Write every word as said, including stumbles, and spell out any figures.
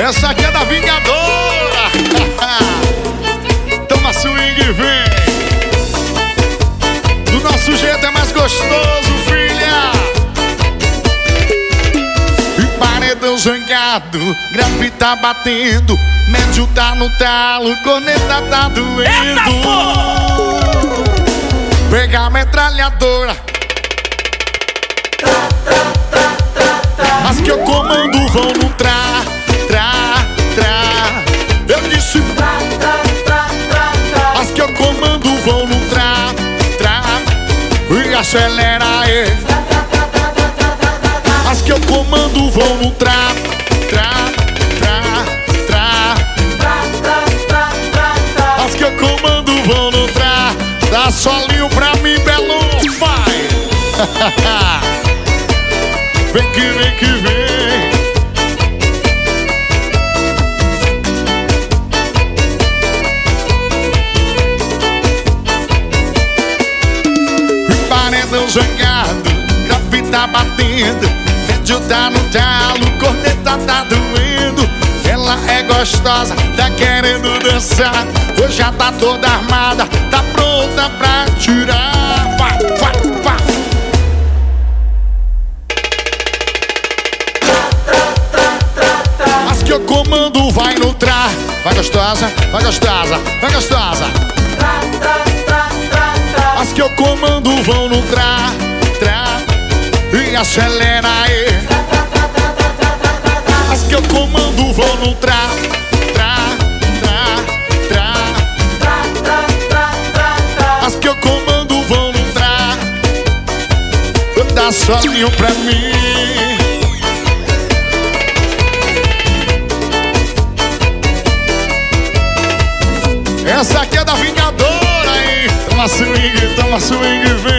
Essa aqui é da Vingadora. Toma swing e vem. Do nosso jeito é mais gostoso, filha. E paredão zangado, grave tá batendo, médio tá no talo, corneta tá doendo. Pega a metralhadora, as que eu comando vão no tra, tra, tra. Eu disse tra, tra, tra, tra, tra. As que eu comando vão no tra, tra. E acelera aí. As que eu comando vão no tra, tra, tra, tra. As que eu comando vão no tra. Dá solinho pra mim, Belo, vai. Vem que vem que vem. Paredão zangado, grave tá batendo, médio tá no talo, corneta tá doendo. Ela é gostosa, tá querendo dançar, hoje já tá toda armada, tá pronta pra tirar. Vai, vai, vai. As que eu comando vai no tra. Vai gostosa, vai gostosa, vai gostosa. As que eu comando vão no tra, tra. E acelera aí. As que eu comando vão no tra, tra, tra, tra. As que eu comando vão no tra. Dá solinho pra mim. Essa aqui é da Vingadora, hein? Toma swing, toma swing, vem.